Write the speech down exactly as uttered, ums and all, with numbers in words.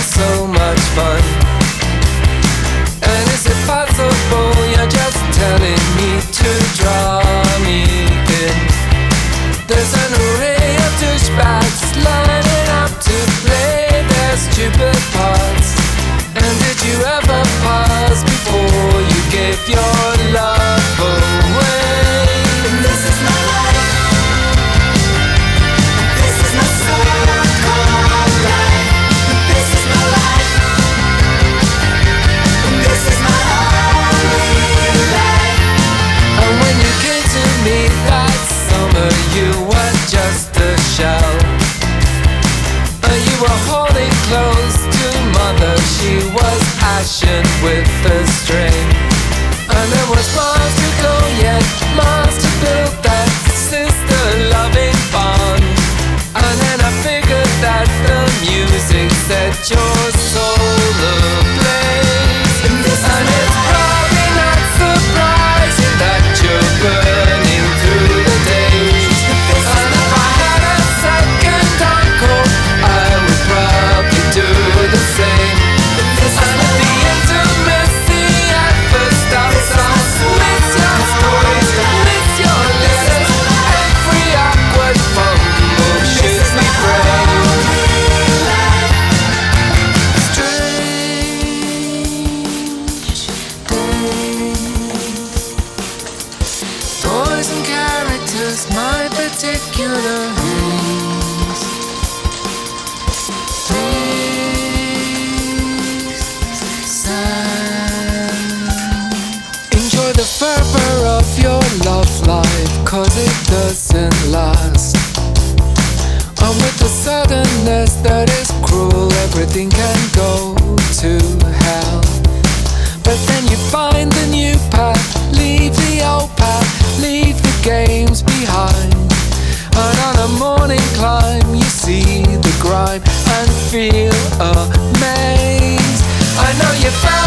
so much fun. And is it possible you're just telling me to draw me in? There's an array of douchebags lining up to play their stupid parts. And did you ever pause before you gave your love away? This is my life. This is my so-called life. This is my life. This is my only life. And when you came to me that summer, you were just a shell. And you were holding close to mother, she was ashen with the strain. And there was miles to go yet, miles to build that sister-loving bond. And then I figured that the music set your soul ablaze. And it's probably not surprising that you're burning through the days. And if I had a second uncle, I would probably do the same. And if the intimacy ever stops, I'll miss your stories, miss your letters. Every awkward fumble shoots me brain. Strange days. Boys and characters, my particular haze. Please, Sam, enjoy the fervor of your love life, cause it doesn't last. And with the suddenness that is cruel, everything can go to hell. But then you find the new path, leave the old path, leave the games behind. And on a morning climb, you see the grime and feel amazed. I know you found